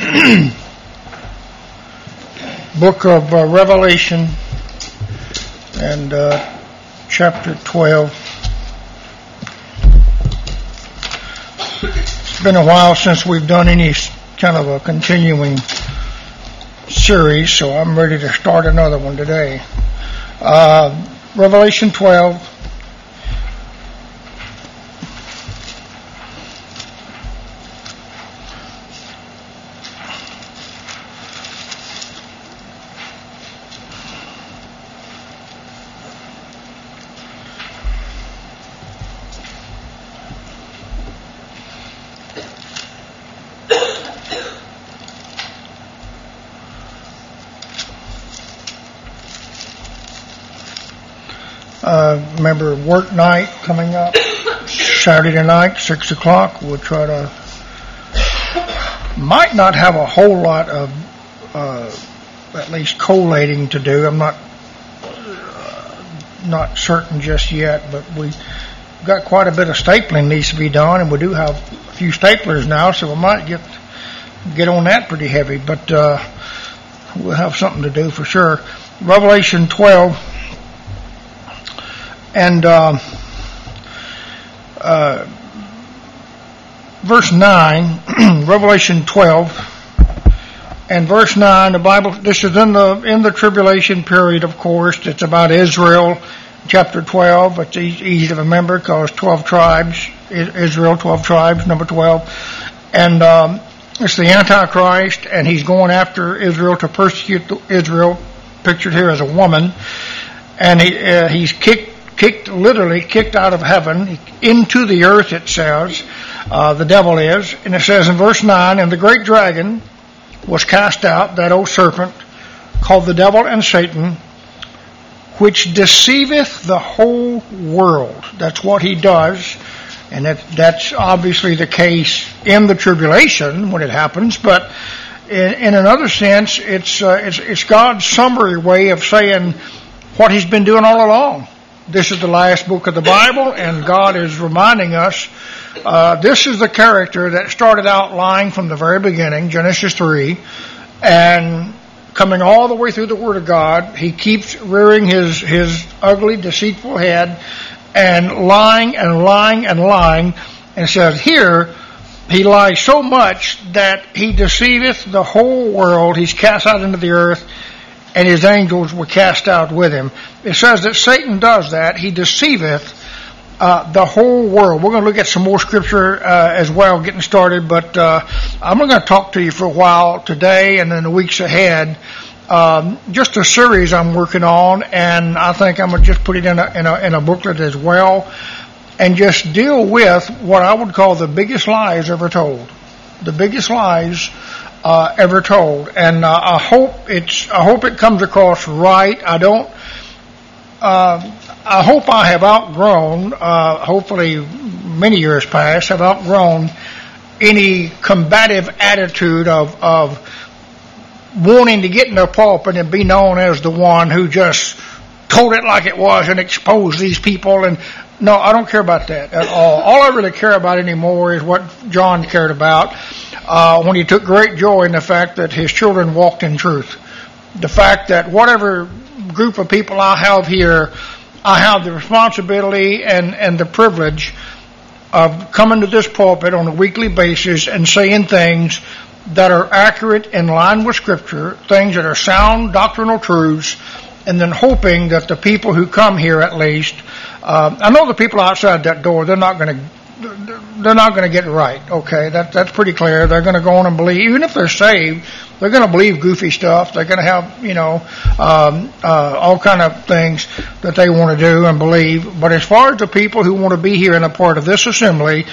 book of Revelation and chapter 12. It's been a while since we've done any kind of a continuing series, so I'm ready to start another one today. Revelation 12. Remember work night coming up, Saturday night, 6 o'clock. We'll try to, might not have a whole lot of, at least collating to do. I'm not certain just yet, but we've got quite a bit of stapling needs to be done, and we do have a few staplers now, so we might get on that pretty heavy, but we'll have something to do for sure. Revelation 12. And verse 9, Revelation 12, and verse 9, the Bible, this is in the tribulation period, of course. It's about Israel, chapter 12. It's easy to remember because 12 tribes, Israel, 12 tribes, number 12. And it's the Antichrist, and he's going after Israel to persecute Israel, pictured here as a woman. And he's literally kicked out of heaven into the earth, it says. The devil is. And it says in verse 9, and the great dragon was cast out, that old serpent, called the devil and Satan, which deceiveth the whole world. That's what he does. And that's obviously the case in the tribulation when it happens. But in another sense, it's God's summary way of saying what he's been doing all along. This is the last book of the Bible, and God is reminding us, this is the character that started out lying from the very beginning, Genesis 3, and coming all the way through the Word of God, he keeps rearing his ugly, deceitful head, and lying and lying and lying, and says here, he lies so much that he deceiveth the whole world, he's cast out into the earth, and his angels were cast out with him. It says that Satan does that. He deceiveth the whole world. We're going to look at some more scripture as well, getting started, but I'm going to talk to you for a while today and in the weeks ahead. Just a series I'm working on, and I think I'm going to just put it in a booklet as well, and just deal with what I would call the biggest lies ever told. The biggest lies ever told, and I hope it comes across right. I hope I have outgrown, hopefully many years past, have outgrown any combative attitude of wanting to get in the pulpit and be known as the one who just told it like it was and exposed these people. And no, I don't care about that at all. All I really care about anymore is what John cared about when he took great joy in the fact that his children walked in truth. The fact that whatever group of people I have here, I have the responsibility and the privilege of coming to this pulpit on a weekly basis and saying things that are accurate, in line with Scripture, things that are sound doctrinal truths, and then hoping that the people who come here, at least, I know the people outside that door, they're not going to get it right. Okay, that's pretty clear. They're going to go on and believe, even if they're saved, they're going to believe goofy stuff. They're going to have, all kind of things that they want to do and believe. But as far as the people who want to be here and a part of this assembly,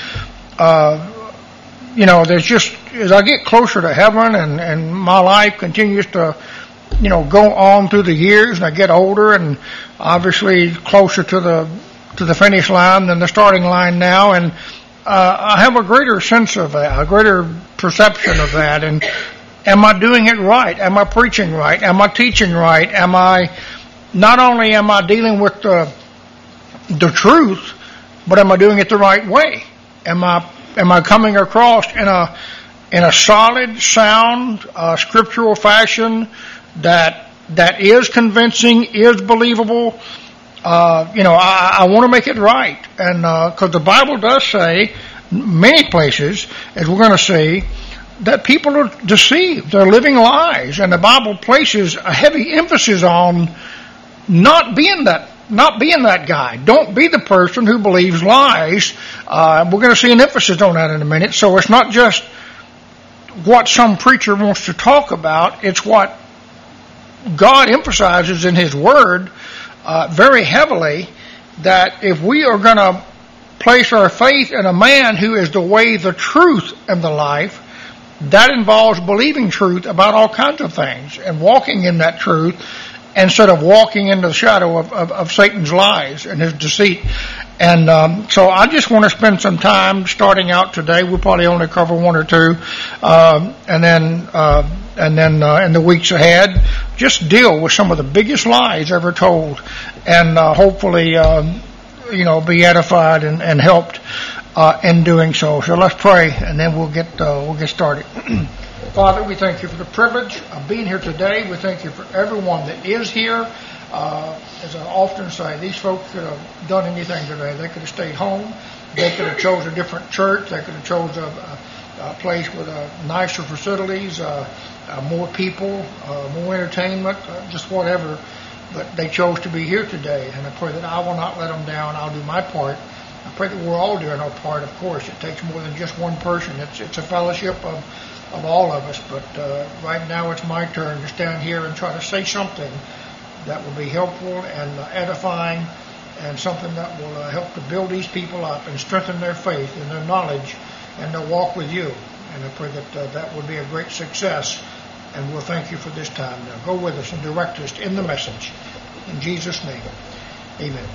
there's just, as I get closer to heaven and my life continues to, go on through the years, and I get older and obviously closer to the finish line than the starting line now, and I have a greater sense of that, a greater perception of that, and am I doing it right? Am I preaching right? Am I teaching right? Not only am I dealing with the truth, but am I doing it the right way? Am I coming across in in a solid, sound, scriptural fashion that is convincing, is believable. I want to make it right, and because the Bible does say, many places, as we're going to see, that people are deceived. They're living lies, and the Bible places a heavy emphasis on not being that guy. Don't be the person who believes lies. We're going to see an emphasis on that in a minute. So it's not just what some preacher wants to talk about. It's what God emphasizes in His Word very heavily, that if we are going to place our faith in a man who is the way, the truth, and the life, that involves believing truth about all kinds of things and walking in that truth instead of walking into the shadow of Satan's lies and his deceit. And so I just want to spend some time starting out today. We'll probably only cover one or two, and then in the weeks ahead, just deal with some of the biggest lies ever told, and hopefully, be edified and helped in doing so. So let's pray, and then we'll get started. Father, we thank you for the privilege of being here today. We thank you for everyone that is here. As I often say, these folks could have done anything today. They could have stayed home. They could have chose a different church. They could have chose a place with nicer facilities, more people, more entertainment, just whatever. But they chose to be here today, and I pray that I will not let them down. I'll do my part. I pray that we're all doing our part. Of course, it takes more than just one person. It's a fellowship of all of us. But right now, it's my turn to stand here and try to say something that will be helpful and edifying, and something that will help to build these people up and strengthen their faith and their knowledge and their walk with you. And I pray that that will be a great success. And we'll thank you for this time. Now go with us and direct us in the message. In Jesus' name, amen.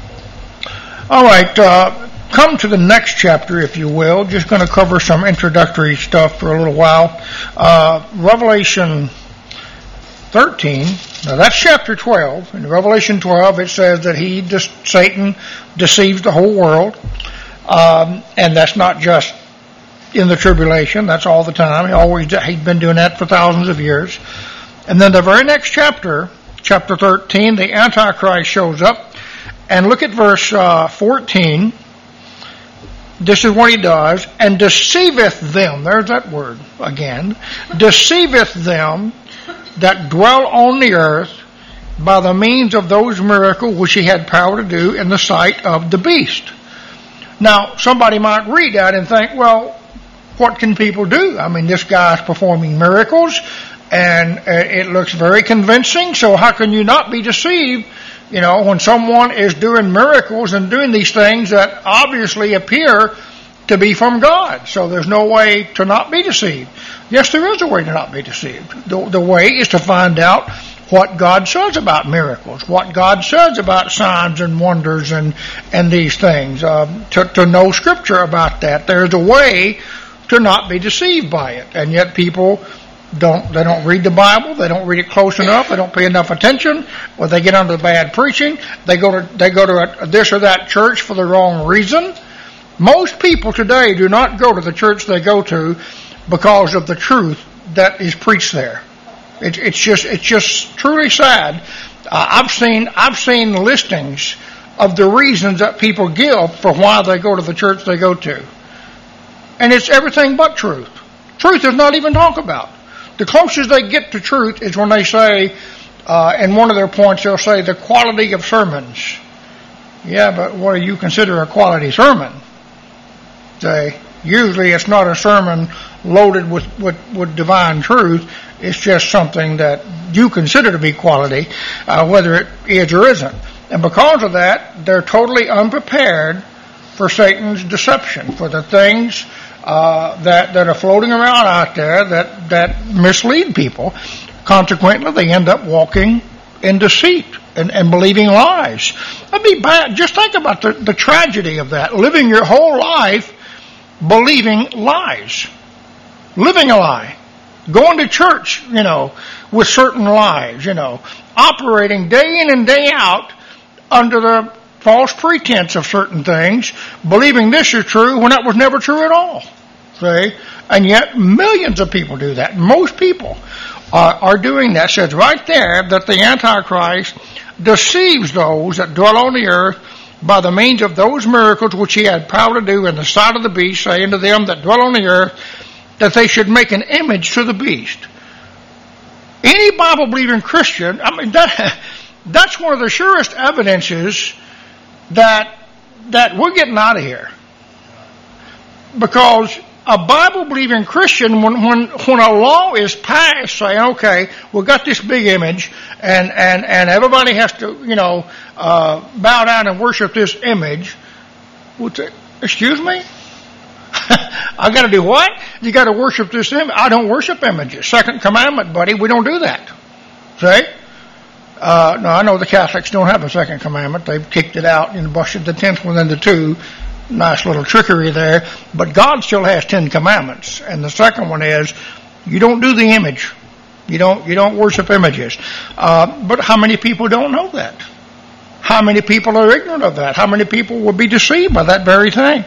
All right, come to the next chapter, if you will. Just going to cover some introductory stuff for a little while. Revelation 13. Now that's chapter 12. In Revelation 12, it says that Satan deceives the whole world. And that's not just in the tribulation. That's all the time. He's been doing that for thousands of years. And then the very next chapter, chapter 13, the Antichrist shows up. And look at verse 14. This is what he does. And deceiveth them. There's that word again. Deceiveth them that dwell on the earth by the means of those miracles which he had power to do in the sight of the beast. Now, somebody might read that and think, well, what can people do? I mean, this guy's performing miracles, and it looks very convincing, so how can you not be deceived, when someone is doing miracles and doing these things that obviously appear to be from God? So there's no way to not be deceived. Yes, there is a way to not be deceived. The way is to find out what God says about miracles, what God says about signs and wonders and these things, to know Scripture about that. There's a way to not be deceived by it, and yet people don't read the Bible, they don't read it close enough, they don't pay enough attention, or they get under the bad preaching, they go to this or that church for the wrong reason. Most people today do not go to the church they go to because of the truth that is preached there. It's just truly sad. I've seen listings of the reasons that people give for why they go to the church they go to. And it's everything but truth. Truth is not even talked about. The closest they get to truth is when they say, in one of their points, they'll say the quality of sermons. Yeah, but what do you consider a quality sermon? Usually it's not a sermon loaded with divine truth. It's just something that you consider to be quality, whether it is or isn't. And because of that, they're totally unprepared for Satan's deception, for the things that are floating around out there that mislead people. Consequently, they end up walking in deceit and believing lies. That'd be bad. Just think about the tragedy of that. Living your whole life believing lies. Living a lie. Going to church, with certain lies, operating day in and day out under the false pretense of certain things, believing this is true when that was never true at all. See? And yet millions of people do that. Most people are doing that. It says right there that the Antichrist deceives those that dwell on the earth by the means of those miracles which he had power to do in the sight of the beast, saying to them that dwell on the earth that they should make an image to the beast. Any Bible-believing Christian, I mean, that's one of the surest evidences that we're getting out of here. Because a Bible-believing Christian, when a law is passed saying, okay, we've got this big image, and everybody has to, bow down and worship this image, would say, excuse me? I got to do what? You got to worship this image? I don't worship images. Second commandment, buddy, we don't do that. See? No, I know the Catholics don't have a second commandment. They've kicked it out and busted the 10th one into two. Nice little trickery there. But God still has 10 commandments. And the second one is, you don't do the image. You don't worship images. But how many people don't know that? How many people are ignorant of that? How many people will be deceived by that very thing?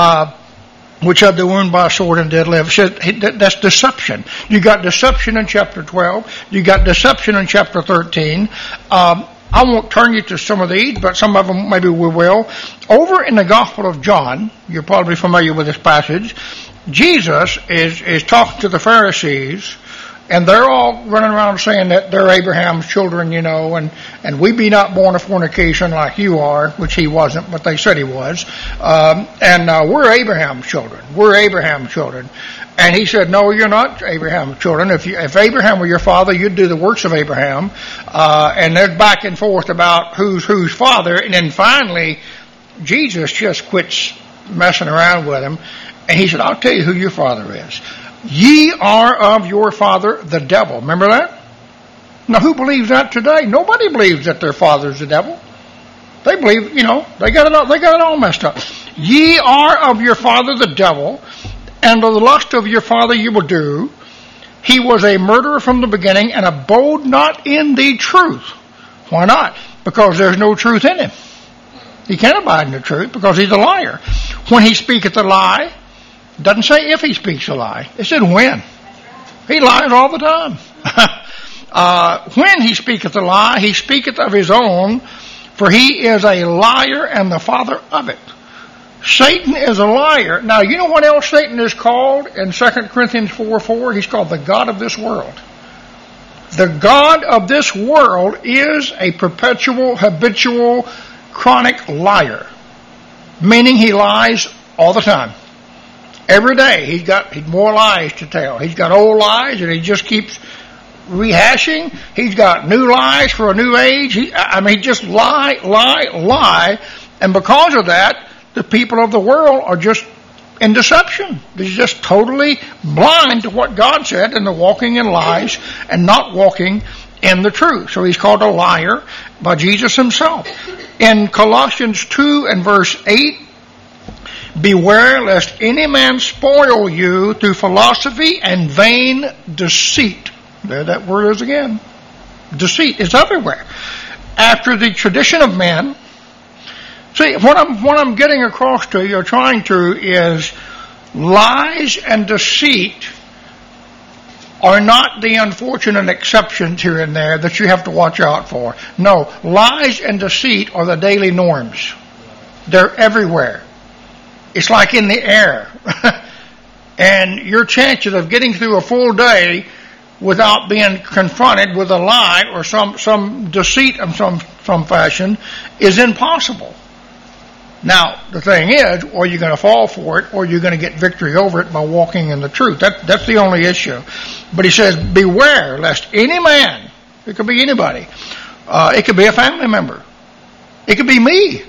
Which have the wound by a sword and dead live. That's deception. You got deception in chapter 12. You got deception in chapter 13. I won't turn you to some of these, but some of them maybe we will. Over in the Gospel of John, you're probably familiar with this passage, Jesus is talking to the Pharisees, and they're all running around saying that they're Abraham's children, and we be not born of fornication like you are, which he wasn't, but they said he was. And we're Abraham's children. We're Abraham's children. And he said, no, you're not Abraham's children. If Abraham were your father, you'd do the works of Abraham. And there's back and forth about who's father. And then finally, Jesus just quits messing around with him. And he said, I'll tell you who your father is. Ye are of your father, the devil. Remember that? Now, who believes that today? Nobody believes that their father's the devil. They believe, they got it all messed up. Ye are of your father, the devil, and of the lust of your father you will do. He was a murderer from the beginning and abode not in the truth. Why not? Because there's no truth in him. He can't abide in the truth because he's a liar. When he speaketh a lie, doesn't say if he speaks a lie. It said when. He lies all the time. When he speaketh a lie, he speaketh of his own, for he is a liar and the father of it. Satan is a liar. Now, you know what else Satan is called in 2 Corinthians 4:4? He's called the god of this world. The god of this world is a perpetual, habitual, chronic liar. Meaning he lies all the time. Every day he's more lies to tell. He's got old lies and he just keeps rehashing. He's got new lies for a new age. He just lie. And because of that, the people of the world are just in deception. They're just totally blind to what God said, and they're walking in lies and not walking in the truth. So he's called a liar by Jesus himself. In Colossians 2 and verse 8, beware lest any man spoil you through philosophy and vain deceit. There that word is again. Deceit is everywhere. After the tradition of men. See, what I'm getting across to you, or trying to, is lies and deceit are not the unfortunate exceptions here and there that you have to watch out for. No, lies and deceit are the daily norms. They're everywhere. It's like in the air. And your chances of getting through a full day without being confronted with a lie or some deceit of some fashion is impossible. Now, the thing is, or you're going to fall for it, or you're going to get victory over it by walking in the truth. That's the only issue. But he says, beware lest any man, it could be anybody, it could be a family member, it could be me.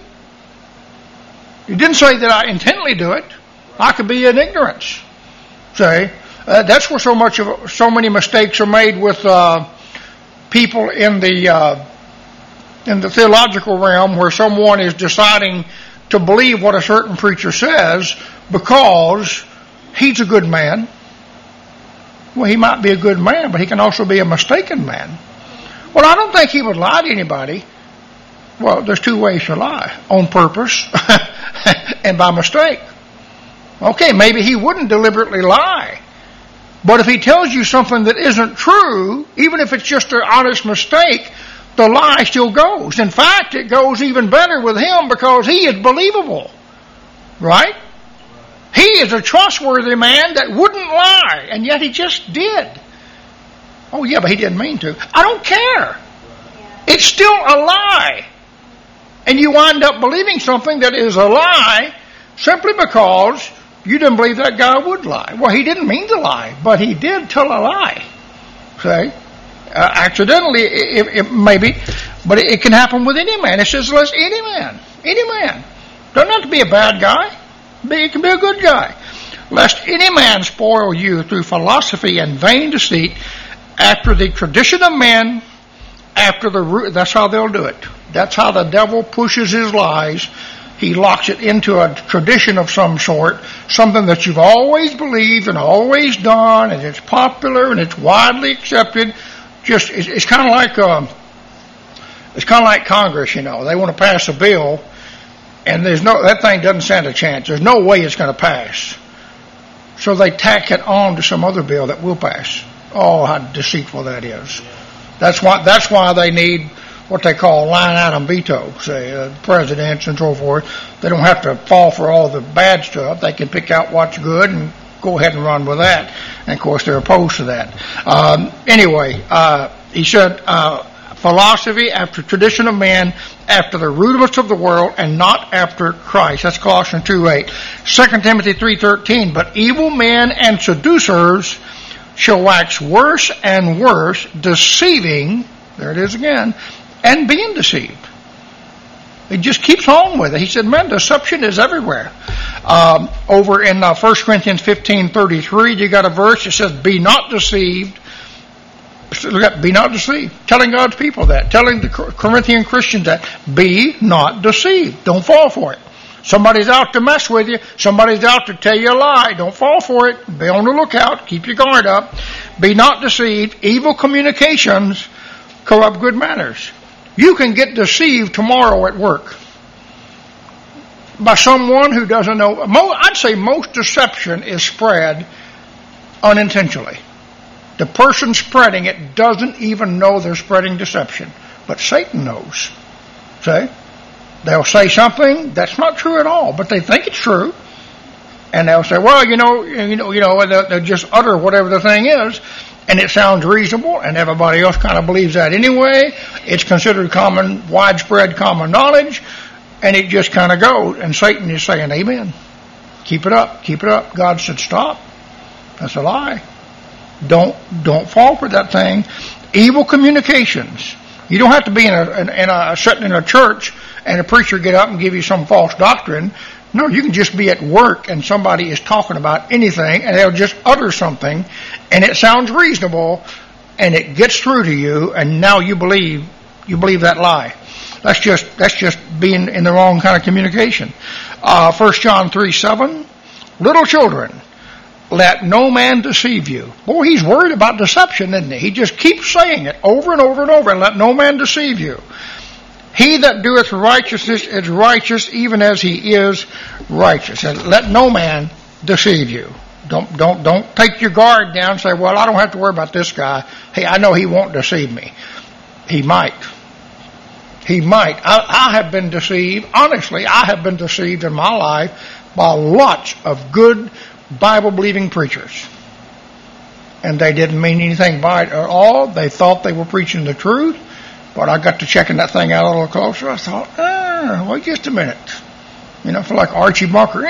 He didn't say that I intently do it. I could be in ignorance. Say, that's where so many mistakes are made with people in the theological realm, where someone is deciding to believe what a certain preacher says because he's a good man. Well, he might be a good man, but he can also be a mistaken man. Well, I don't think he would lie to anybody. Well, there's two ways to lie: on purpose and by mistake. Okay, maybe he wouldn't deliberately lie. But if he tells you something that isn't true, even if it's just an honest mistake, the lie still goes. In fact, it goes even better with him because he is believable. Right? He is a trustworthy man that wouldn't lie, and yet he just did. Oh, yeah, but he didn't mean to. I don't care. It's still a lie. And you wind up believing something that is a lie simply because you didn't believe that guy would lie. Well, he didn't mean to lie, but he did tell a lie. See? Accidentally, it maybe, but it can happen with any man. It says, "Let any man. Doesn't have to be a bad guy. It can be a good guy. Lest any man spoil you through philosophy and vain deceit, after the tradition of men, after the root." That's how they'll do it. That's how the devil pushes his lies. He locks it into a tradition of some sort, something that you've always believed and always done, and it's popular and it's widely accepted. Just it's kind of like Congress, you know. They want to pass a bill, and that thing doesn't stand a chance. There's no way it's going to pass. So they tack it on to some other bill that will pass. Oh, how deceitful that is. That's why they need what they call line item veto, say, presidents and so forth. They don't have to fall for all the bad stuff. They can pick out what's good and go ahead and run with that. And, of course, they're opposed to that. Anyway, he said, philosophy after tradition of man, after the rudiments of the world, and not after Christ. That's Colossians 2:8. 2 Timothy 3:13, but evil men and seducers shall wax worse and worse, deceiving, there it is again, and being deceived. He just keeps on with it. He said, man, deception is everywhere. Over in 1 Corinthians 15:33, you got a verse that says, be not deceived. Be not deceived. Telling God's people that. Telling the Corinthian Christians that. Be not deceived. Don't fall for it. Somebody's out to mess with you. Somebody's out to tell you a lie. Don't fall for it. Be on the lookout. Keep your guard up. Be not deceived. Evil communications corrupt good manners. You can get deceived tomorrow at work by someone who doesn't know. I'd say most deception is spread unintentionally. The person spreading it doesn't even know they're spreading deception, but Satan knows. See? They'll say something that's not true at all, but they think it's true, and they'll say, "Well, they'll just utter whatever the thing is, and it sounds reasonable, and everybody else kind of believes that anyway. It's considered widespread common knowledge, and it just kind of goes." And Satan is saying, "Amen. Keep it up, keep it up." God said, "Stop. That's a lie. Don't fall for that thing." Evil communications. You don't have to be sitting in a church and a preacher get up and give you some false doctrine. No, you can just be at work and somebody is talking about anything and they'll just utter something and it sounds reasonable and it gets through to you and now you believe that lie. That's just being in the wrong kind of communication. 1 John 3:7, little children, let no man deceive you. Boy, he's worried about deception, isn't he? He just keeps saying it over and over and over, and let no man deceive you. He that doeth righteousness is righteous, even as he is righteous. And let no man deceive you. Don't take your guard down and say, well, I don't have to worry about this guy. Hey, I know he won't deceive me. He might. He might. I have been deceived. Honestly, I have been deceived in my life by lots of good Bible-believing preachers. And they didn't mean anything by it at all. They thought they were preaching the truth. But I got to checking that thing out a little closer. I thought, wait just a minute. I feel like Archie Bunker.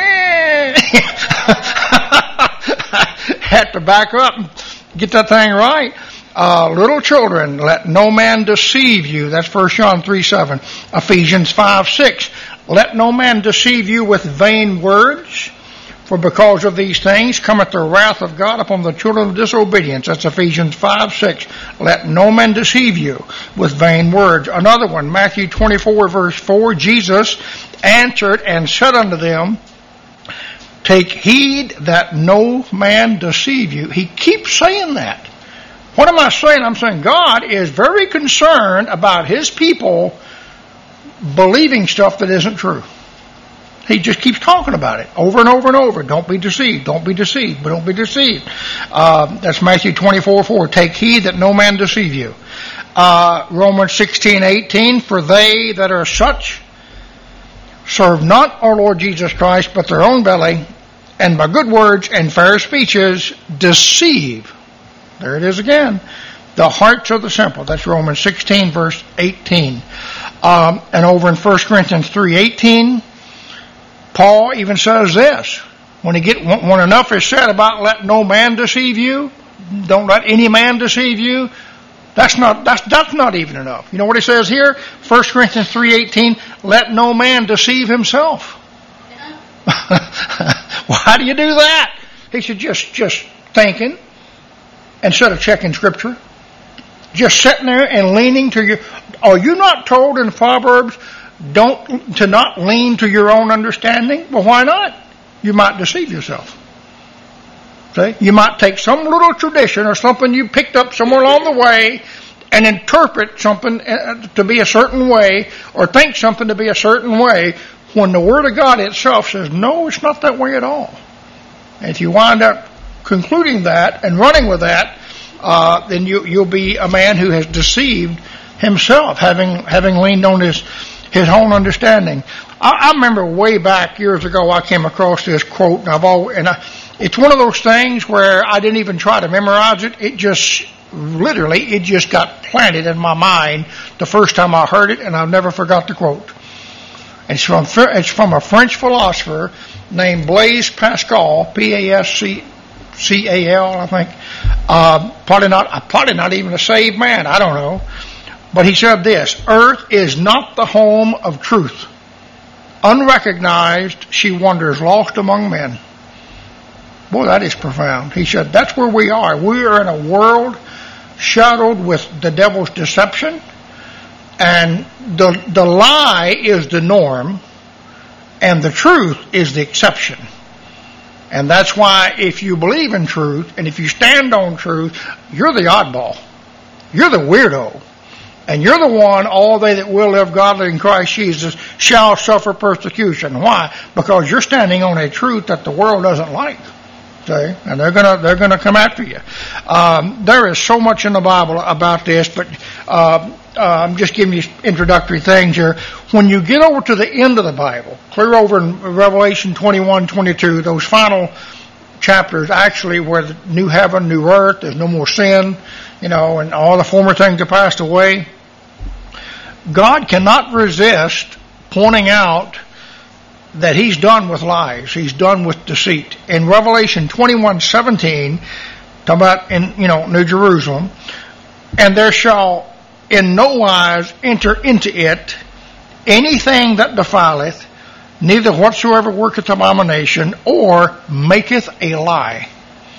Had to back up and get that thing right. Little children, let no man deceive you. That's 1 John 3:7. Ephesians 5:6. Let no man deceive you with vain words. For because of these things cometh the wrath of God upon the children of disobedience. That's Ephesians 5:6. Let no man deceive you with vain words. Another one, Matthew 24, verse 4. Jesus answered and said unto them, take heed that no man deceive you. He keeps saying that. What am I saying? I'm saying God is very concerned about his people believing stuff that isn't true. He just keeps talking about it over and over and over. Don't be deceived. Don't be deceived. But don't be deceived. That's Matthew 24:4. Take heed that no man deceive you. Romans 16:18. For they that are such serve not our Lord Jesus Christ, but their own belly, and by good words and fair speeches deceive. There it is again. The hearts of the simple. That's Romans 16, verse 18. And over in 1 Corinthians 3:18, Paul even says this. When enough is said about let no man deceive you, don't let any man deceive you, that's not even enough. You know what he says here? 1 Corinthians 3:18, let no man deceive himself. Well, how do you do that? He said just thinking instead of checking Scripture. Just sitting there and leaning to your... Are you not told in Proverbs to not lean to your own understanding? Well, why not? You might deceive yourself. See? You might take some little tradition or something you picked up somewhere along the way and interpret something to be a certain way or think something to be a certain way when the Word of God itself says, no, it's not that way at all. And if you wind up concluding that and running with that, then you'll be a man who has deceived himself, having leaned on his own understanding. I remember way back years ago I came across this quote, and it's one of those things where I didn't even try to memorize it. It just got planted in my mind the first time I heard it, and I've never forgot the quote. It's from a French philosopher named Blaise Pascal, Pascal, I think. Probably not even a saved man. I don't know. But he said this: Earth is not the home of truth. Unrecognized, she wanders lost among men. Boy, that is profound. He said, that's where we are. We are in a world shadowed with the devil's deception, and the lie is the norm, and the truth is the exception. And that's why if you believe in truth, and if you stand on truth, you're the oddball. You're the weirdo. And you're the one, all they that will live godly in Christ Jesus shall suffer persecution. Why? Because you're standing on a truth that the world doesn't like. See? And they're gonna come after you. There is so much in the Bible about this, but I'm just giving you introductory things here. When you get over to the end of the Bible, clear over in Revelation 21:22, those final chapters actually where the new heaven, new earth, there's no more sin, and all the former things have passed away. God cannot resist pointing out that He's done with lies. He's done with deceit. In Revelation 21:17, talking about in New Jerusalem, and there shall in no wise enter into it anything that defileth, neither whatsoever worketh abomination, or maketh a lie.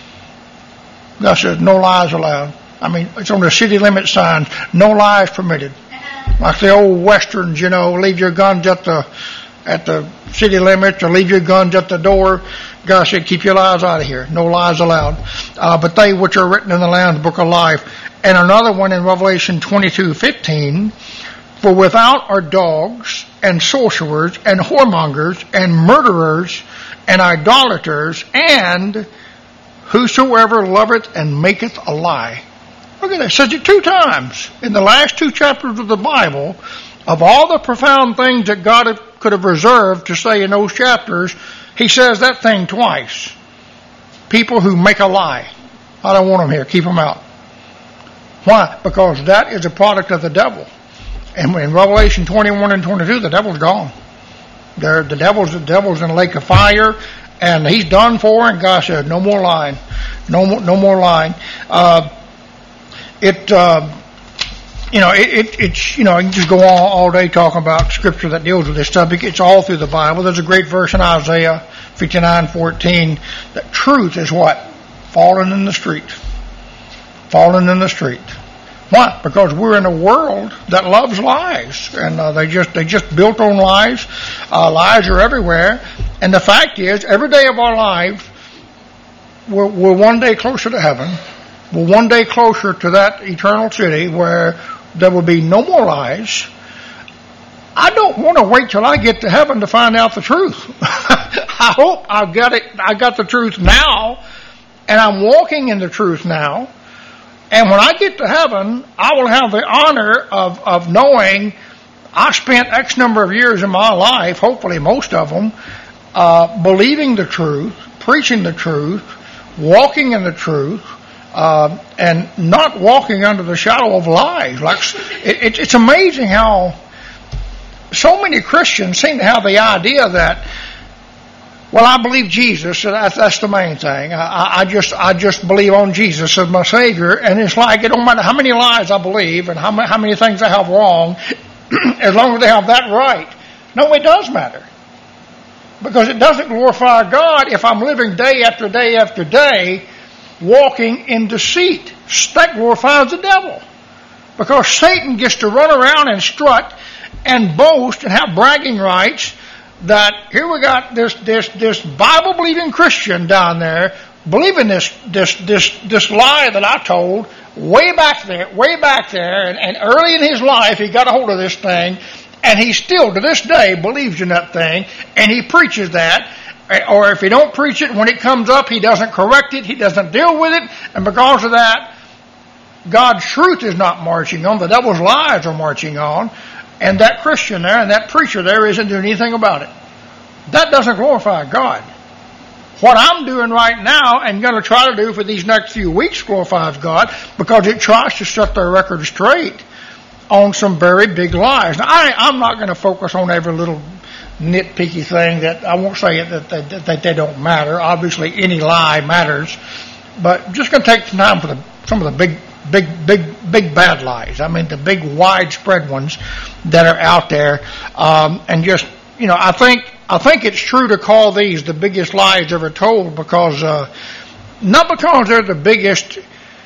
God says no lies allowed. I mean, it's on the city limit signs, no lies permitted. Like the old westerns, leave your guns at the city limits or leave your guns at the door. God said, keep your lies out of here. No lies allowed. But they which are written in the Lamb's book of life. And another one in Revelation 22:15, for without are dogs and sorcerers and whoremongers and murderers and idolaters and whosoever loveth and maketh a lie. Look at that. It says it 2 times in the last 2 chapters of the Bible. Of all the profound things that God could have reserved to say in those chapters, He says that thing twice. People who make a lie. I don't want them here. Keep them out. Why? Because that is a product of the devil. And in Revelation 21 and 22, the devil's gone. The devil's in a lake of fire, and he's done for. And God said, no more lying, no more lying. It's you can just go on all day talking about scripture that deals with this subject. It's all through the Bible. There's a great verse in Isaiah 59:14 that truth is what? Falling in the street. Falling in the street. Why? Because we're in a world that loves lies, and they just built on lies. Lies are everywhere, and the fact is, every day of our lives, we're one day closer to heaven. We're one day closer to that eternal city where there will be no more lies. I I don't want to wait till I get to heaven to find out the truth. I hope I got the truth now, and I'm walking in the truth now. And when I get to heaven, I will have the honor of knowing I spent X number of years in my life, hopefully most of them, believing the truth, preaching the truth, walking in the truth, and not walking under the shadow of lies. Like it's amazing how so many Christians seem to have the idea that, well, I believe Jesus, so that's the main thing. I just believe on Jesus as my Savior, and it's like it don't matter how many lies I believe and how many things I have wrong, as long as they have that right. No, it does matter. Because it doesn't glorify God if I'm living day after day after day walking in deceit. That glorifies the devil. Because Satan gets to run around and strut and boast and have bragging rights that here we got this Bible-believing Christian down there believing this lie that I told way back there, and early in his life he got a hold of this thing, and he still to this day believes in that thing, and he preaches that. Or if he don't preach it, when it comes up, he doesn't correct it, he doesn't deal with it, and because of that, God's truth is not marching on, the devil's lies are marching on, and that Christian there and that preacher there isn't doing anything about it. That doesn't glorify God. What I'm doing right now and going to try to do for these next few weeks glorifies God, because it tries to set their record straight on some very big lies. Now, I'm not going to focus on every little nitpicky thing that I won't say that they don't matter. Obviously, any lie matters, but I'm just going to take some time for some of the big bad lies. I mean, the big widespread ones that are out there, and just I think it's true to call these the biggest lies ever told, because not because they're the biggest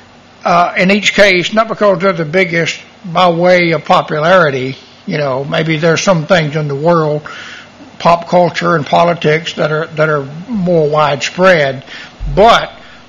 in each case, not because they're the biggest by way of popularity. Maybe there's some things in the world, pop culture and politics, that are more widespread, but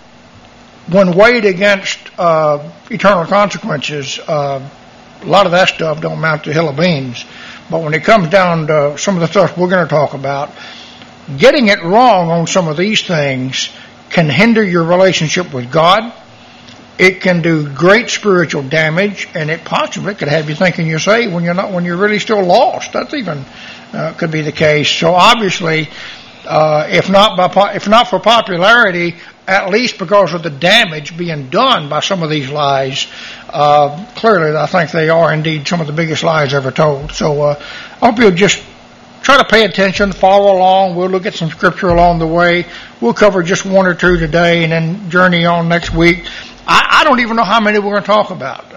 when weighed against eternal consequences, a lot of that stuff don't amount to a hill of beans. But when it comes down to some of the stuff we're going to talk about, getting it wrong on some of these things can hinder your relationship with God. It can do great spiritual damage, and it possibly could have you thinking you're saved when you're really still lost. That's even could be the case. So obviously, if not for popularity, at least because of the damage being done by some of these lies, clearly I think they are indeed some of the biggest lies ever told. So I hope you'll just try to pay attention, follow along. We'll look at some scripture along the way. We'll cover just one or two today and then journey on next week. I don't even know how many we're going to talk about.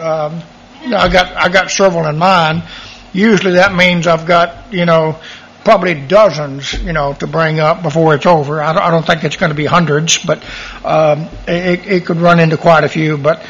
I got several in mind. Usually that means I've got, probably dozens, to bring up before it's over. I don't think it's going to be hundreds, but it could run into quite a few. But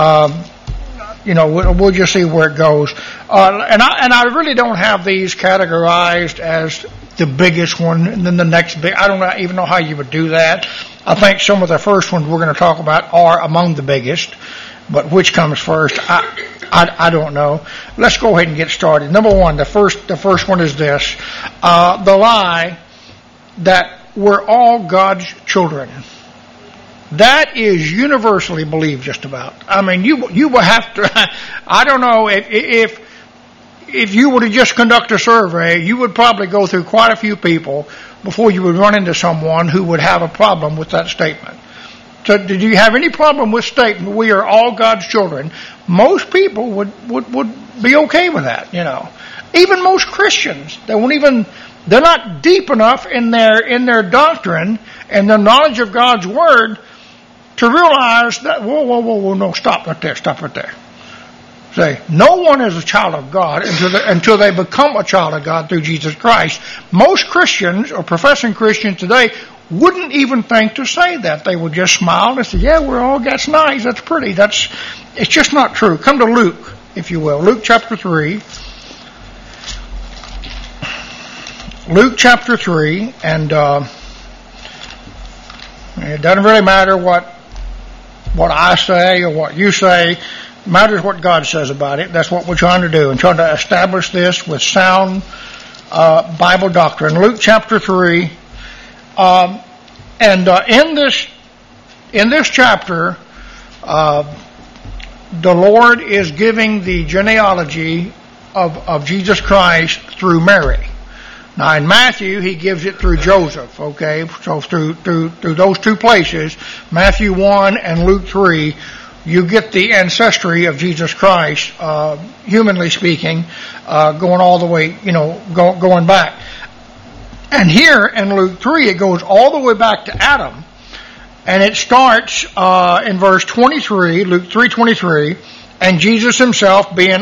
we'll just see where it goes. And I really don't have these categorized as the biggest one and then the next big. I don't even know how you would do that. I think some of the first ones we're going to talk about are among the biggest, but which comes first, I don't know. Let's go ahead and get started. Number one, the first one is this: the lie that we're all God's children. That is universally believed, just about. I mean, you will have to. I don't know if you were to just conduct a survey, you would probably go through quite a few people before you would run into someone who would have a problem with that statement. So, did you have any problem with statement, we are all God's children? Most people would be okay with that, Even most Christians, they're not deep enough in their doctrine and their knowledge of God's Word to realize that, whoa, no, stop right there. Say, no one is a child of God until they become a child of God through Jesus Christ. Most Christians, or professing Christians today, wouldn't even think to say that. They would just smile and say, yeah, that's nice, that's pretty. It's just not true. Come to Luke, if you will. Luke chapter 3. Luke chapter 3, and it doesn't really matter what I say or what you say. Matters what God says about it. That's what we're trying to do, and trying to establish this with sound Bible doctrine. Luke chapter 3, in this chapter, the Lord is giving the genealogy of Jesus Christ through Mary. Now in Matthew, he gives it through Joseph, okay? So through those two places, Matthew 1 and Luke 3, you get the ancestry of Jesus Christ, humanly speaking, going all the way, going back. And here in Luke 3, it goes all the way back to Adam. And it starts in verse 23, Luke 3:23, and Jesus himself began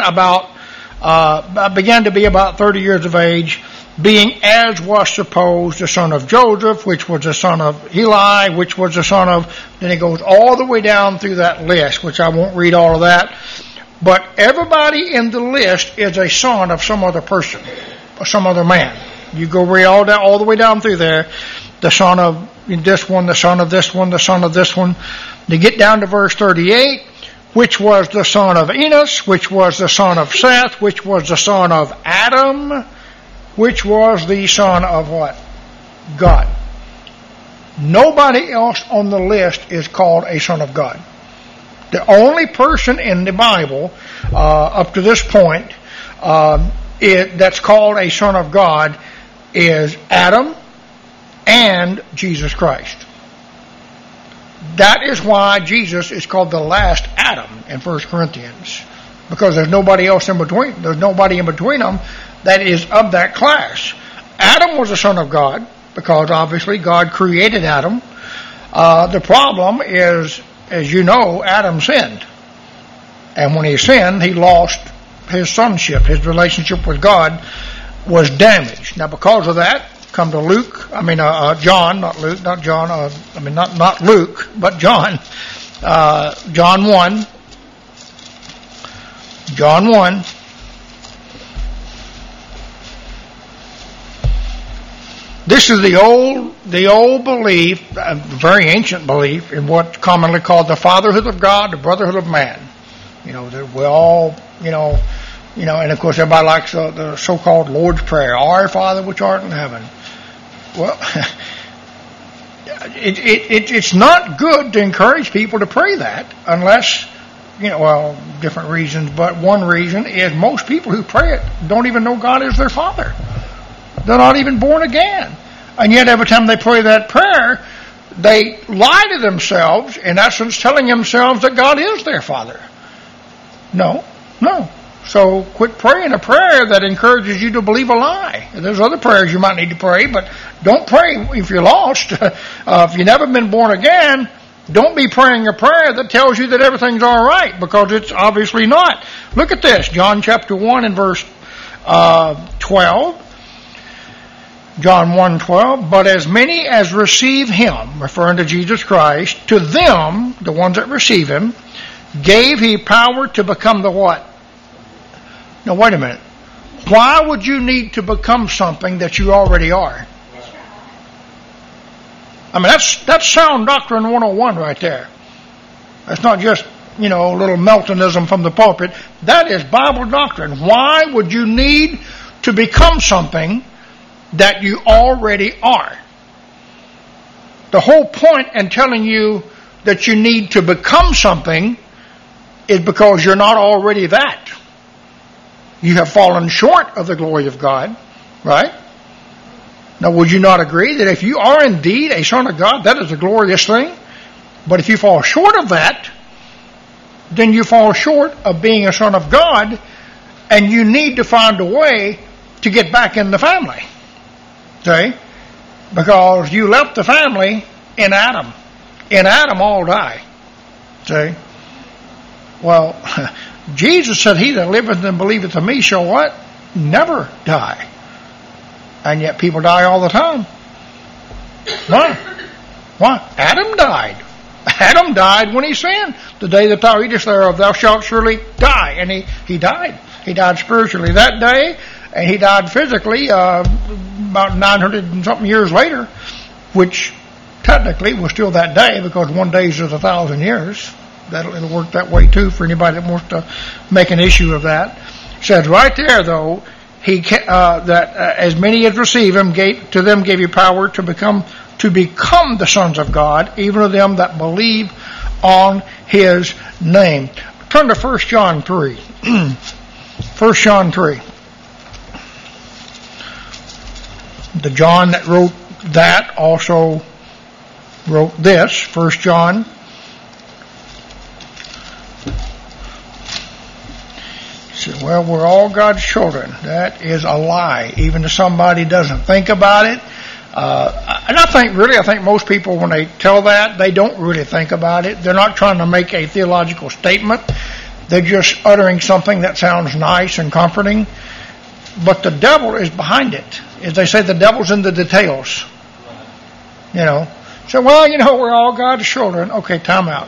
to be about 30 years of age, being as was supposed the son of Joseph, which was the son of Eli, which was the son of, then it goes all the way down through that list, which I won't read all of that. But everybody in the list is a son of some other person, or some other man. You go read all the way down through there, the son of this one, the son of this one, the son of this one. To get down to verse 38, which was the son of Enos, which was the son of Seth, which was the son of Adam, which was the son of what? God. Nobody else on the list is called a son of God. The only person in the Bible up to this point that's called a son of God is Adam and Jesus Christ. That is why Jesus is called the last Adam in 1 Corinthians, because there's nobody else in between. There's nobody in between them that is of that class. Adam was a son of God, because obviously God created Adam. The problem is, as you know, Adam sinned. And when he sinned, he lost his sonship. His relationship with God was damaged. Now because of that, come to John, not Luke, not John, not Luke, but John. John 1. John 1. This is the old belief, a very ancient belief, in what's commonly called the fatherhood of God, the brotherhood of man. That we all, and of course everybody likes the so-called Lord's Prayer, Our Father which art in heaven. Well, it's not good to encourage people to pray that unless, different reasons, but one reason is most people who pray it don't even know God is their Father. They're not even born again. And yet every time they pray that prayer, they lie to themselves, in essence telling themselves that God is their Father. No. So quit praying a prayer that encourages you to believe a lie. And there's other prayers you might need to pray, but don't pray if you're lost. If you've never been born again, don't be praying a prayer that tells you that everything's all right, because it's obviously not. Look at this, John chapter 1 and verse 12. John 1:12, but as many as receive him, referring to Jesus Christ, to them, the ones that receive him, gave he power to become the what? Now wait a minute. Why would you need to become something that you already are? That's sound doctrine 101 right there. That's not just, a little Meltonism from the pulpit. That is Bible doctrine. Why would you need to become something that you already are? The whole point in telling you that you need to become something is because you're not already that. You have fallen short of the glory of God, right? Now, would you not agree that if you are indeed a son of God, that is a glorious thing? But if you fall short of that, then you fall short of being a son of God, and you need to find a way to get back in the family. See? Because you left the family in Adam. In Adam all die. See? Well, Jesus said, he that liveth and believeth in me shall what? Never die. And yet people die all the time. Why? Adam died. Adam died when he sinned. The day that thou eatest thereof, thou shalt surely die. And he died. He died spiritually that day, and he died physically about 900 and something years later, which technically was still that day, because one day is 1,000 years. It'll work that way too for anybody that wants to make an issue of that. It says right there, though, as many as receive him, to them gave you power to become the sons of God, even to them that believe on his name. Turn to 1 John 3. 1 John 3. The John that wrote that also wrote this, 1 John. He said, well, we're all God's children. That is a lie, even if somebody doesn't think about it. And I think most people, when they tell that, they don't really think about it. They're not trying to make a theological statement. They're just uttering something that sounds nice and comforting. But the devil is behind it. As they say, the devil's in the details. You know. So, well, we're all God's children. Okay, time out.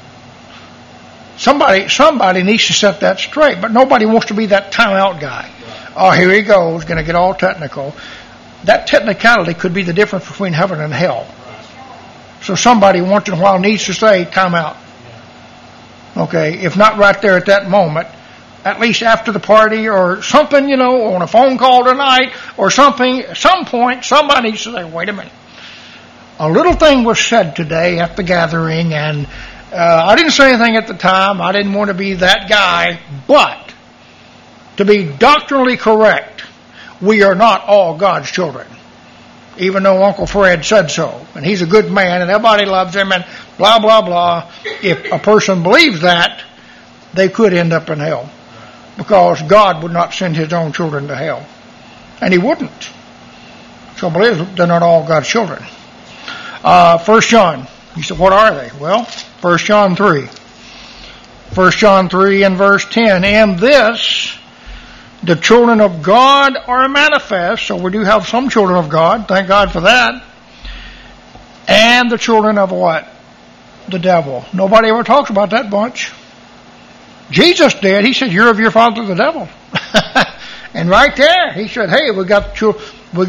Somebody needs to set that straight, but nobody wants to be that time out guy. Oh, here he goes, going to get all technical. That technicality could be the difference between heaven and hell. So somebody once in a while needs to say, time out. Okay, if not right there at that moment, at least after the party or something, on a phone call tonight or something, at some point, somebody needs to say, wait a minute. A little thing was said today at the gathering, and I didn't say anything at the time. I didn't want to be that guy, but to be doctrinally correct, we are not all God's children, even though Uncle Fred said so. And he's a good man, and everybody loves him, and blah, blah, blah. If a person believes that, they could end up in hell, because God would not send his own children to hell. And he wouldn't. So believe they're not all God's children. 1 John. You said, what are they? Well, 1 John 3. 1 John 3 and verse 10. And this, the children of God are manifest. So we do have some children of God. Thank God for that. And the children of what? The devil. Nobody ever talks about that bunch. Jesus did. He said, you're of your father the devil. And right there, he said, hey, we got children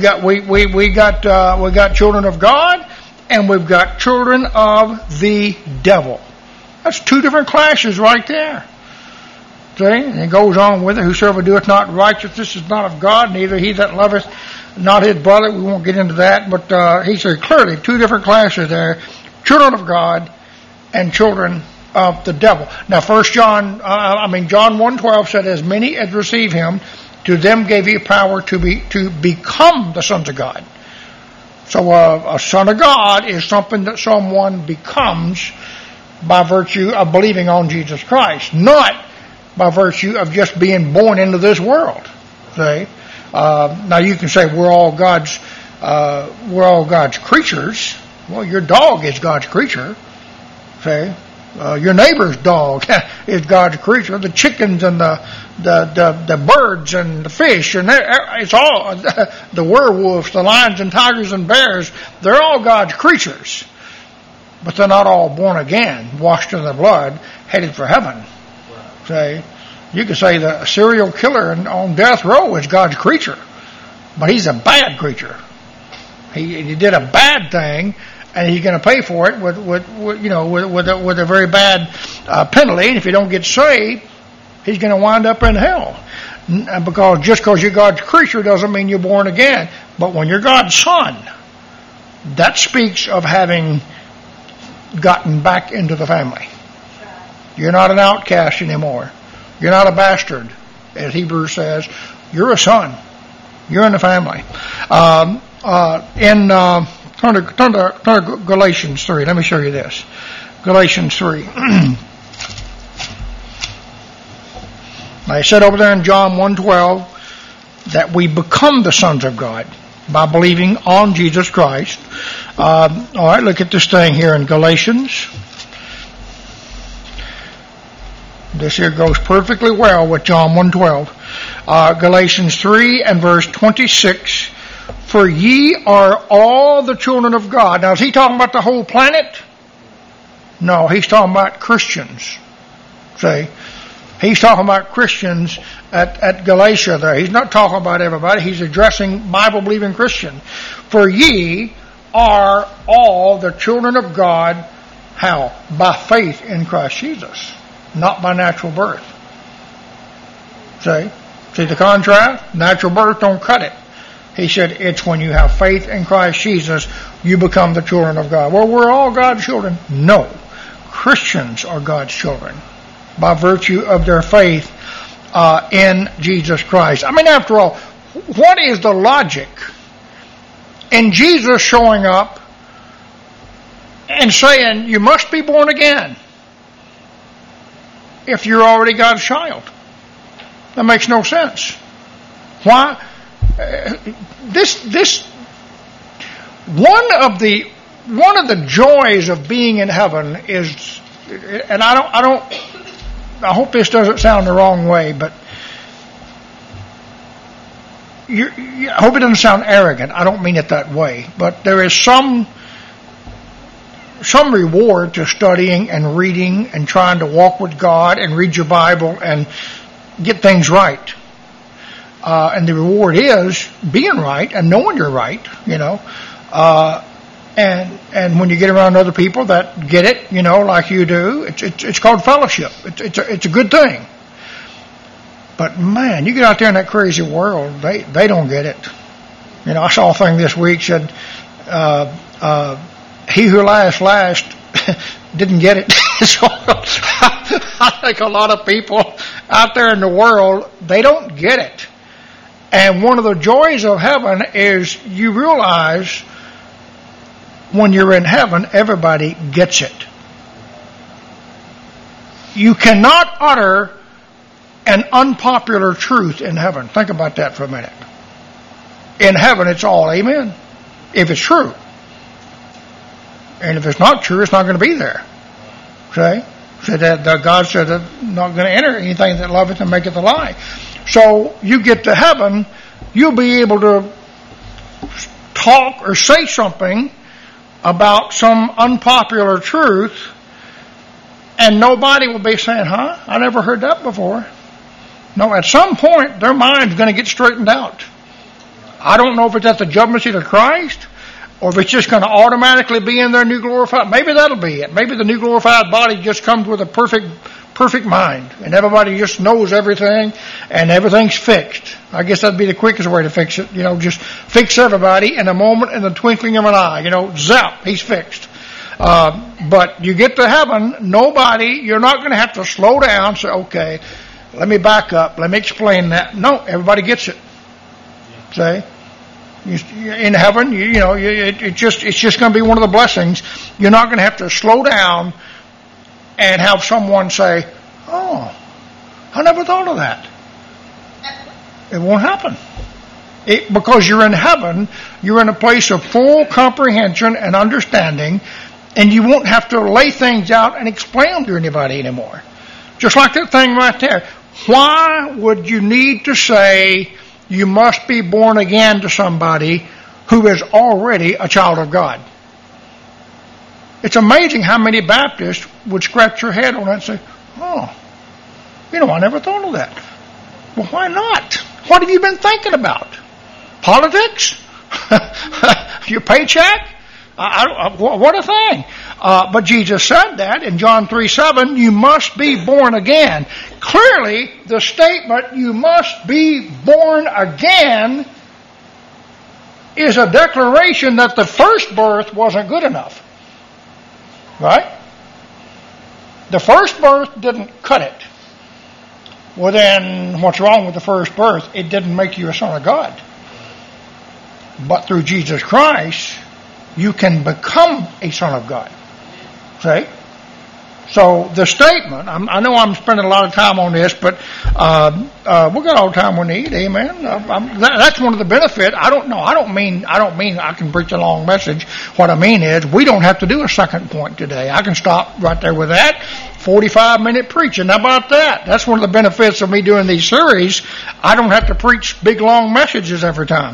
of God, and we've got children of the devil. That's two different classes right there. See? And it goes on with it. Whosoever doeth not righteousness is not of God, neither he that loveth not his brother. We won't get into that, but he said clearly two different classes there. Children of God and children of the devil. Now, John 1:12 said, as many as receive him, to them gave he power to become the sons of God. So a son of God is something that someone becomes by virtue of believing on Jesus Christ, not by virtue of just being born into this world. See? Now you can say we're all God's creatures. Well, your dog is God's creature. See? Your neighbor's dog is God's creature. The chickens and the birds and the fish and it's all the werewolves, the lions and tigers and bears. They're all God's creatures, but they're not all born again, washed in the blood, headed for heaven. Say, you could say the serial killer on death row is God's creature, but he's a bad creature. He did a bad thing. And he's going to pay for it with a very bad penalty. And if you don't get saved, he's going to wind up in hell. Because just because you're God's creature doesn't mean you're born again. But when you're God's son, that speaks of having gotten back into the family. You're not an outcast anymore. You're not a bastard, as Hebrews says. You're a son. You're in the family. Turn to Galatians 3. Let me show you this. Galatians 3. I said over there in John 1:12 that we become the sons of God by believing on Jesus Christ. All right, look at this thing here in Galatians. This here goes perfectly well with John 1:12. Galatians 3 and verse 26. For ye are all the children of God. Now, is he talking about the whole planet? No, he's talking about Christians. See? He's talking about Christians at Galatia there. He's not talking about everybody. He's addressing Bible-believing Christians. For ye are all the children of God. How? By faith in Christ Jesus, not by natural birth. See the contrast? Natural birth don't cut it. He said it's when you have faith in Christ Jesus, you become the children of God. Well, we're all God's children. No. Christians are God's children by virtue of their faith in Jesus Christ. I mean, after all, what is the logic in Jesus showing up and saying you must be born again if you're already God's child? That makes no sense. Why? This one of the joys of being in heaven is, and I hope this doesn't sound the wrong way, but I hope it doesn't sound arrogant. I don't mean it that way, but there is some reward to studying and reading and trying to walk with God and read your Bible and get things right. And the reward is being right and knowing you're right, and when you get around other people that get it, like you do, it's called fellowship. It's a good thing. But man, you get out there in that crazy world, they don't get it. I saw a thing this week said, he who last didn't get it. So I think a lot of people out there in the world, they don't get it. And one of the joys of heaven is you realize when you're in heaven, everybody gets it. You cannot utter an unpopular truth in heaven. Think about that for a minute. In heaven, it's all amen, if it's true. And if it's not true, it's not going to be there. Okay? So that God said that not going to enter anything that loveth and maketh a lie. So you get to heaven, you'll be able to talk or say something about some unpopular truth, and nobody will be saying, I never heard that before. No, at some point, their mind's going to get straightened out. I don't know if it's at the judgment seat of Christ, or if it's just going to automatically be in their new glorified. Maybe that'll be it. Maybe the new glorified body just comes with a perfect mind, and everybody just knows everything, and everything's fixed. I guess that'd be the quickest way to fix it. Just fix everybody in a moment, in the twinkling of an eye. Zap, he's fixed. But you get to heaven, you're not going to have to slow down, say, okay, let me back up, let me explain that. No, everybody gets it. See? In heaven, it's just going to be one of the blessings. You're not going to have to slow down and have someone say, oh, I never thought of that. It won't happen. Because you're in heaven, you're in a place of full comprehension and understanding, and you won't have to lay things out and explain them to anybody anymore. Just like that thing right there. Why would you need to say you must be born again to somebody who is already a child of God? It's amazing how many Baptists would scratch their head on that and say, oh, I never thought of that. Well, why not? What have you been thinking about? Politics? Your paycheck? What a thing. But Jesus said that in John 3:7, you must be born again. Clearly, the statement, you must be born again, is a declaration that the first birth wasn't good enough. Right? The first birth didn't cut it. Well, then, what's wrong with the first birth? It didn't make you a son of God. But through Jesus Christ, you can become a son of God. See? So the statement, I know I'm spending a lot of time on this, but we've got all the time we need. Amen. That's one of the benefits. I don't mean I can preach a long message. What I mean is we don't have to do a second point today. I can stop right there with that. 45-minute preaching. How about that? That's one of the benefits of me doing these series. I don't have to preach big long messages every time.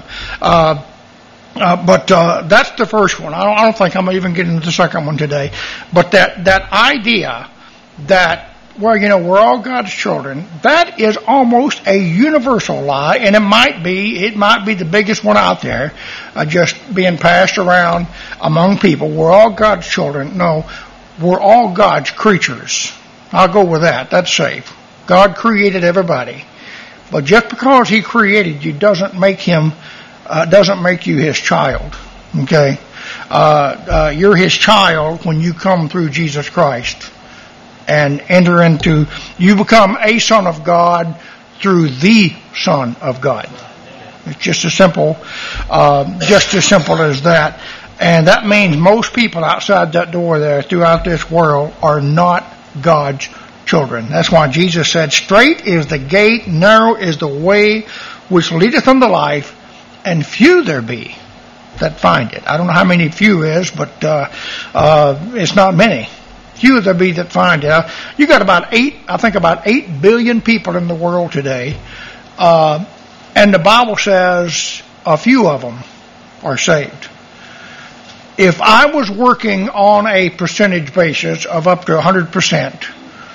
But that's the first one. I don't think I'm even getting to the second one today. But that idea that, we're all God's children, that is almost a universal lie, and it might be the biggest one out there, just being passed around among people. We're all God's children. No, we're all God's creatures. I'll go with that. That's safe. God created everybody. But just because He created you doesn't make you His child. Okay? You're His child when you come through Jesus Christ and you become a son of God through the Son of God. It's just as simple as that. And that means most people outside that door there throughout this world are not God's children. That's why Jesus said, straight is the gate, narrow is the way which leadeth unto life, and few there be that find it. I don't know how many few is, but it's not many. Few there be that find it. You got about 8 billion people in the world today, and the Bible says a few of them are saved. If I was working on a percentage basis of up to 100%,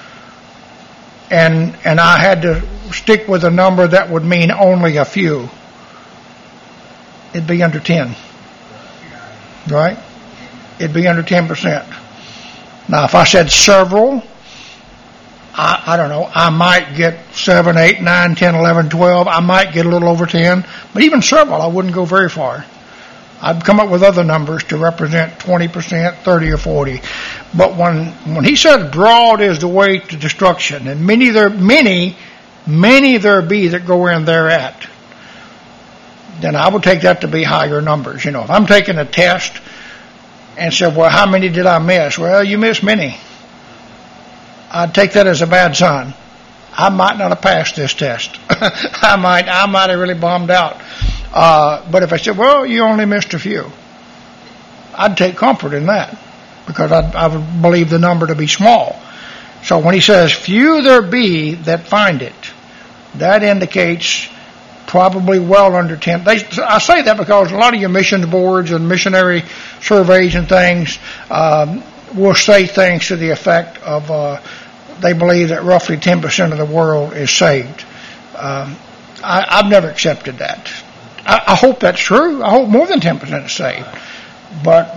and I had to stick with a number that would mean only a few, it'd be under 10. Right? It'd be under 10%. Now, if I said several, I don't know, I might get 7, 8, 9, 10, 11, 12. I might get a little over 10. But even several, I wouldn't go very far. I'd come up with other numbers to represent 20%, 30 or 40. But when he said broad is the way to destruction, and many there be that go in thereat, then I would take that to be higher numbers. You know, if I'm taking a test and said, well, how many did I miss? Well, you missed many. I'd take that as a bad sign. I might not have passed this test. I might have really bombed out. But if I said, well, you only missed a few, I'd take comfort in that, because I would believe the number to be small. So when he says, few there be that find it, that indicates probably well under 10. I say that because a lot of your missions boards and missionary surveys and things will say things to the effect of they believe that roughly 10% of the world is saved. I've never accepted that. I hope that's true. I hope more than 10% is saved. But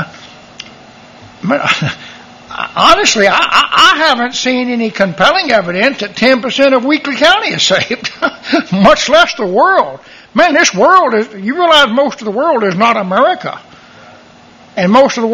honestly, I haven't seen any compelling evidence that 10% of Weakley County is saved, much less the world. Man, this world is, you realize most of the world is not America. And most of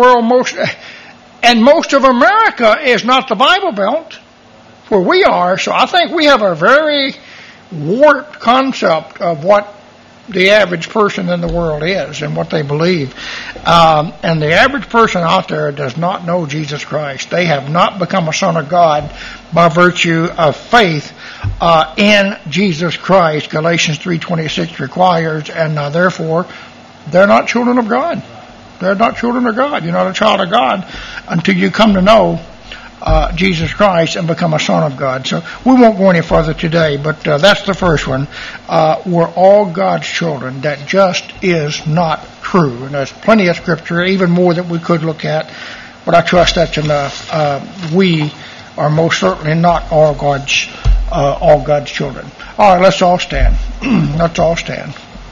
America is not the Bible Belt, where we are. So I think we have a very warped concept of what the average person in the world is and what they believe. And the average person out there does not know Jesus Christ. They have not become a son of God by virtue of faith in Jesus Christ. Galatians 3:26 requires, and therefore they're not children of God. They're not children of God. You're not a child of God until you come to know Jesus Christ and become a son of God. So we won't go any further today, but that's the first one. We're all God's children. That just is not true. And there's plenty of scripture, even more that we could look at, but I trust that's enough. We are most certainly not all God's children. All right, let's all stand. Let's all stand.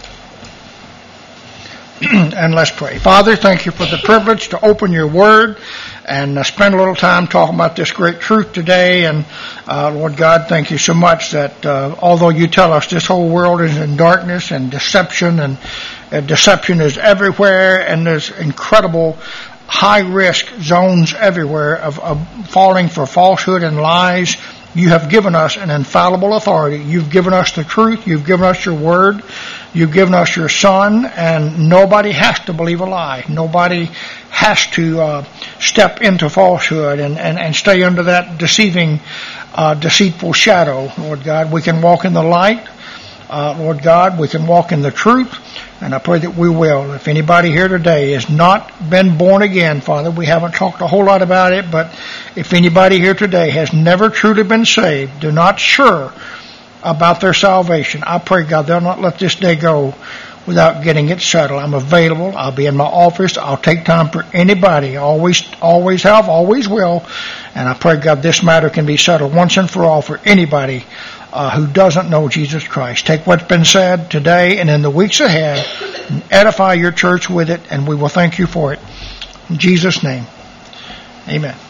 And let's pray. Father, thank you for the privilege to open your word and spend a little time talking about this great truth today. And Lord God, thank you so much that although you tell us this whole world is in darkness and deception is everywhere, and there's incredible high-risk zones everywhere of falling for falsehood and lies, you have given us an infallible authority. You've given us the truth. You've given us your word. You've given us your Son, and nobody has to believe a lie. Nobody has to step into falsehood and stay under that deceitful shadow, Lord God. We can walk in the light, Lord God. We can walk in the truth, and I pray that we will. If anybody here today has not been born again, Father, we haven't talked a whole lot about it, but if anybody here today has never truly been saved, they're not sure about their salvation, I pray, God, they'll not let this day go without getting it settled. I'm available. I'll be in my office. I'll take time for anybody. Always have, always will. And I pray, God, this matter can be settled once and for all for anybody who doesn't know Jesus Christ. Take what's been said today and in the weeks ahead and edify your church with it, and we will thank you for it. In Jesus' name, amen.